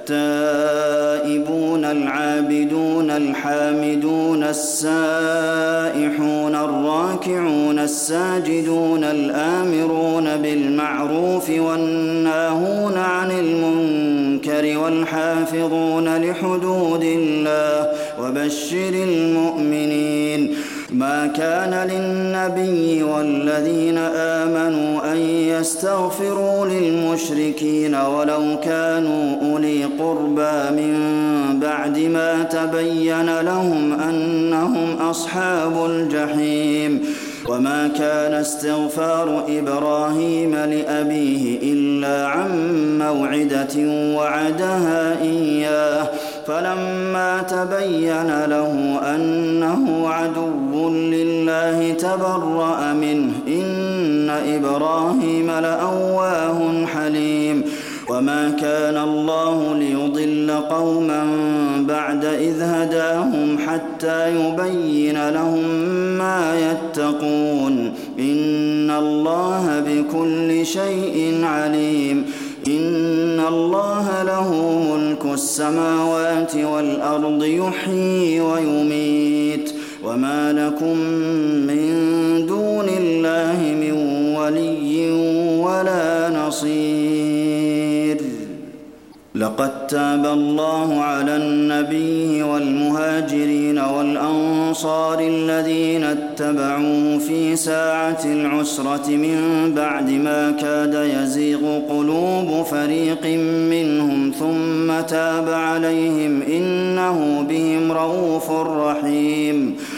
التائبون العابدون الحامدون السائحون الراكعون الساجدون الآمرون بالمعروف والناهون عن المنكر والحافظون لحدود الله وبشر المؤمنين. ما كان للنبي والذين آمنوا أن يستغفروا للمشركين ولو كانوا أولي قربى من بعد ما تبين لهم أنهم أصحاب الجحيم. وما كان استغفار إبراهيم لأبيه إلا عن موعدة وعدها إياه فلما تبين له أنه عدو لله تبرأ منه إن إبراهيم لأواه حليم. وما كان الله ليضل قوما بعد إذ هداهم حتى يبين لهم ما يتقون إن الله بكل شيء عليم. إن الله له ملك السماوات والأرض يحيي ويميت وما لكم من دون الله من ولي ولا نصير. لقد تاب الله على النبي والمهاجرين والأنصار الذين اتبعوه في ساعة العسرة من بعد ما كاد يزيغ قلوب فريق منهم ثم تاب عليهم إنه بهم رءوف رحيم.